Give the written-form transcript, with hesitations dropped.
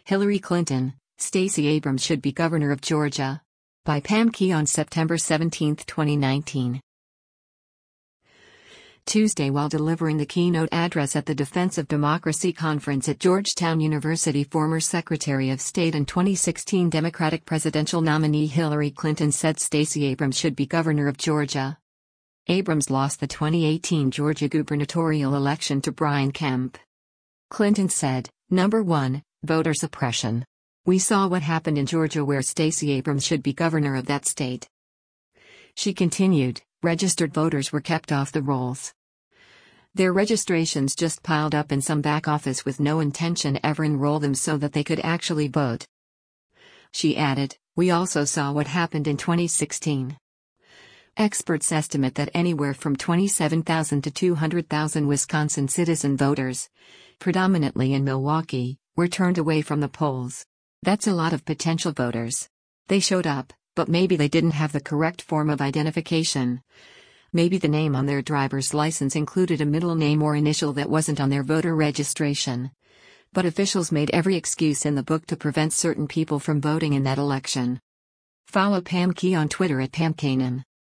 Hillary Clinton, Stacey Abrams should be governor of Georgia. By Pam Key on September 17, 2019. Tuesday, while delivering the keynote address at the Defense of Democracy conference at Georgetown University, former Secretary of State and 2016 Democratic presidential nominee Hillary Clinton said Stacey Abrams should be governor of Georgia. Abrams lost the 2018 Georgia gubernatorial election to Brian Kemp. Clinton said, "Number 1, voter suppression. We saw what happened in Georgia, where Stacey Abrams should be governor of that state." She continued, "Registered voters were kept off the rolls. Their registrations just piled up in some back office with no intention ever enroll them so that they could actually vote." She added, "We also saw what happened in 2016. Experts estimate that anywhere from 27,000 to 200,000 Wisconsin citizen voters, predominantly in Milwaukee, were turned away from the polls. That's a lot of potential voters. They showed up, but maybe they didn't have the correct form of identification. Maybe the name on their driver's license included a middle name or initial that wasn't on their voter registration. But officials made every excuse in the book to prevent certain people from voting in that election." Follow Pam Key on Twitter at PamKanan.